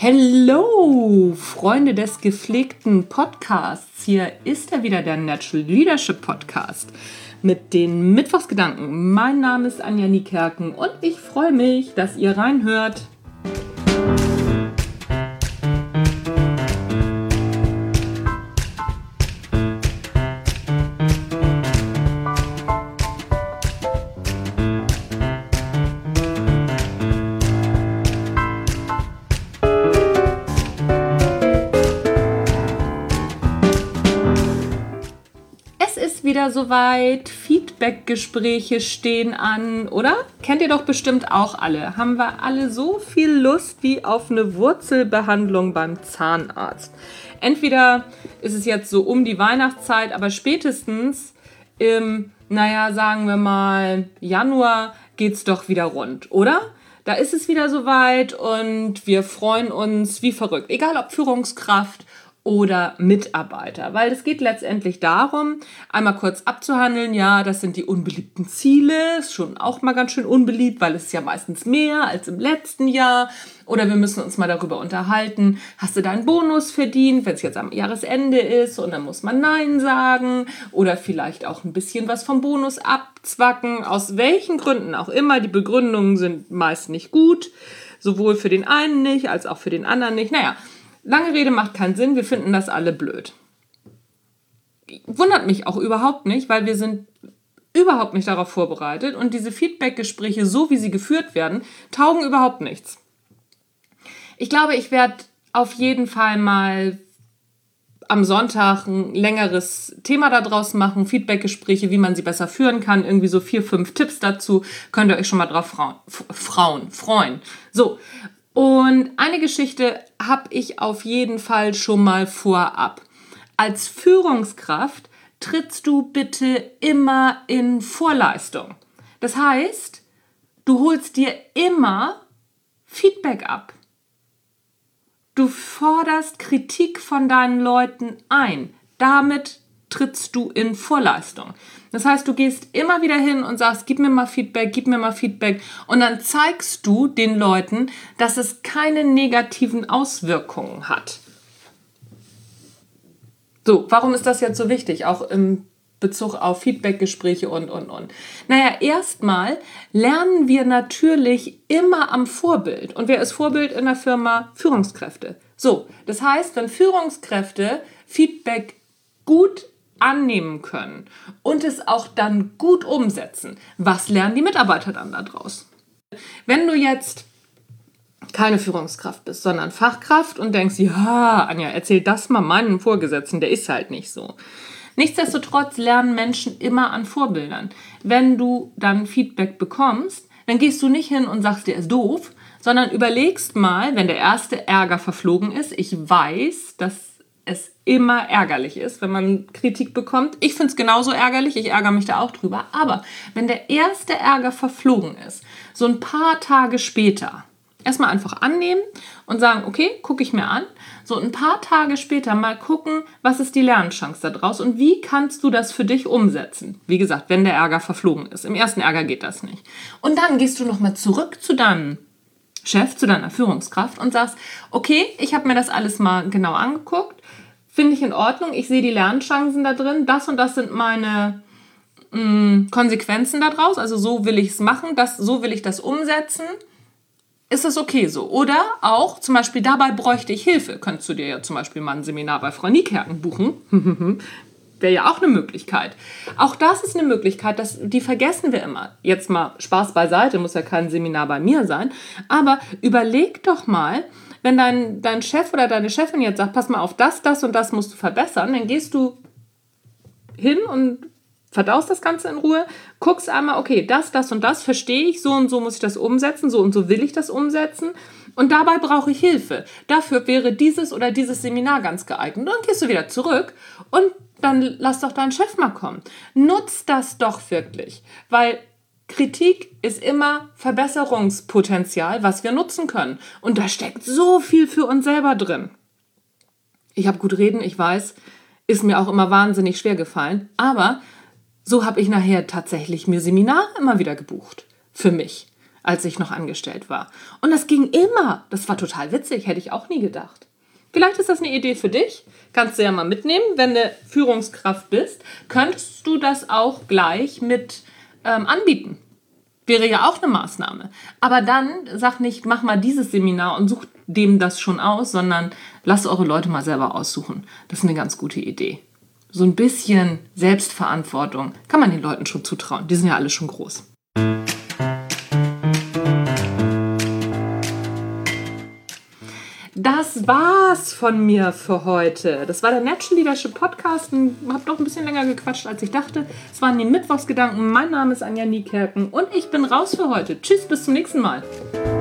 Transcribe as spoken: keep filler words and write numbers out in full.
Hello, Freunde des gepflegten Podcasts. Hier ist er wieder, der Natural Leadership Podcast mit den Mittwochsgedanken. Mein Name ist Anja Niekerken und ich freue mich, dass ihr reinhört. Wieder soweit, Feedback-Gespräche stehen an, oder? Kennt ihr doch bestimmt auch alle. Haben wir alle so viel Lust wie auf eine Wurzelbehandlung beim Zahnarzt. Entweder ist es jetzt so um die Weihnachtszeit, aber spätestens im, naja, sagen wir mal, Januar geht's doch wieder rund, oder? Da ist es wieder soweit und wir freuen uns wie verrückt. Egal ob Führungskraft oder Mitarbeiter, weil es geht letztendlich darum, einmal kurz abzuhandeln, ja, das sind die unbeliebten Ziele, ist schon auch mal ganz schön unbeliebt, weil es ist ja meistens mehr als im letzten Jahr, oder wir müssen uns mal darüber unterhalten, hast du deinen Bonus verdient, wenn es jetzt am Jahresende ist und dann muss man Nein sagen oder vielleicht auch ein bisschen was vom Bonus abzwacken, aus welchen Gründen auch immer, die Begründungen sind meist nicht gut, sowohl für den einen nicht, als auch für den anderen nicht, naja, lange Rede macht keinen Sinn, wir finden das alle blöd. Wundert mich auch überhaupt nicht, weil wir sind überhaupt nicht darauf vorbereitet und diese Feedback-Gespräche, so wie sie geführt werden, taugen überhaupt nichts. Ich glaube, ich werde auf jeden Fall mal am Sonntag ein längeres Thema daraus machen, Feedback-Gespräche, wie man sie besser führen kann, irgendwie so vier, fünf Tipps dazu, könnt ihr euch schon mal drauf frauen, Frauen freuen. So. Und eine Geschichte habe ich auf jeden Fall schon mal vorab. Als Führungskraft trittst du bitte immer in Vorleistung. Das heißt, du holst dir immer Feedback ab. Du forderst Kritik von deinen Leuten ein. Damit trittst du in Vorleistung. Das heißt, du gehst immer wieder hin und sagst, gib mir mal Feedback, gib mir mal Feedback. Und dann zeigst du den Leuten, dass es keine negativen Auswirkungen hat. So, warum ist das jetzt so wichtig? Auch im Bezug auf Feedbackgespräche und, und, und. Naja, erstmal lernen wir natürlich immer am Vorbild. Und wer ist Vorbild in der Firma? Führungskräfte. So, das heißt, wenn Führungskräfte Feedback gut annehmen können und es auch dann gut umsetzen, was lernen die Mitarbeiter dann daraus? Wenn du jetzt keine Führungskraft bist, sondern Fachkraft und denkst, ja, Anja, erzähl das mal meinem Vorgesetzten, der ist halt nicht so. Nichtsdestotrotz lernen Menschen immer an Vorbildern. Wenn du dann Feedback bekommst, dann gehst du nicht hin und sagst, der ist doof, sondern überlegst mal, wenn der erste Ärger verflogen ist, ich weiß, dass es immer ärgerlich ist, wenn man Kritik bekommt. Ich finde es genauso ärgerlich, ich ärgere mich da auch drüber. Aber wenn der erste Ärger verflogen ist, so ein paar Tage später, erstmal einfach annehmen und sagen, okay, gucke ich mir an. So ein paar Tage später mal gucken, was ist die Lernchance da draus und wie kannst du das für dich umsetzen? Wie gesagt, wenn der Ärger verflogen ist. Im ersten Ärger geht das nicht. Und dann gehst du nochmal zurück zu deinem Chef, zu deiner Führungskraft und sagst, okay, ich habe mir das alles mal genau angeguckt. Finde ich in Ordnung, ich sehe die Lernchancen da drin, das und das sind meine mh, Konsequenzen daraus, also so will ich es machen, das, so will ich das umsetzen. Ist das okay so? Oder auch zum Beispiel, dabei bräuchte ich Hilfe. Könntest du dir ja zum Beispiel mal ein Seminar bei Frau Niekerken buchen. Wäre ja auch eine Möglichkeit. Auch das ist eine Möglichkeit, das, die vergessen wir immer. Jetzt mal Spaß beiseite, muss ja kein Seminar bei mir sein. Aber überleg doch mal, wenn dein, dein Chef oder deine Chefin jetzt sagt, pass mal auf, das, das und das musst du verbessern, dann gehst du hin und verdaust das Ganze in Ruhe, guckst einmal, okay, das, das und das verstehe ich, so und so muss ich das umsetzen, so und so will ich das umsetzen und dabei brauche ich Hilfe. Dafür wäre dieses oder dieses Seminar ganz geeignet. Und dann gehst du wieder zurück und dann lass doch deinen Chef mal kommen. Nutz das doch wirklich, weil Kritik ist immer Verbesserungspotenzial, was wir nutzen können. Und da steckt so viel für uns selber drin. Ich habe gut reden, ich weiß, ist mir auch immer wahnsinnig schwer gefallen, aber so habe ich nachher tatsächlich mir Seminare immer wieder gebucht für mich. als ich noch angestellt war. Und das ging immer. Das war total witzig, hätte ich auch nie gedacht. Vielleicht ist das eine Idee für dich. Kannst du ja mal mitnehmen. Wenn du Führungskraft bist, könntest du das auch gleich mit ähm, anbieten. Wäre ja auch eine Maßnahme. Aber dann sag nicht, mach mal dieses Seminar und such dem das schon aus, sondern lasst eure Leute mal selber aussuchen. Das ist eine ganz gute Idee. So ein bisschen Selbstverantwortung kann man den Leuten schon zutrauen. Die sind ja alle schon groß. Das war's von mir für heute. Das war der Natural Leadership Podcast. Ich habe doch ein bisschen länger gequatscht, als ich dachte. Es waren die Mittwochsgedanken. Mein Name ist Anja Niekerken und ich bin raus für heute. Tschüss, bis zum nächsten Mal.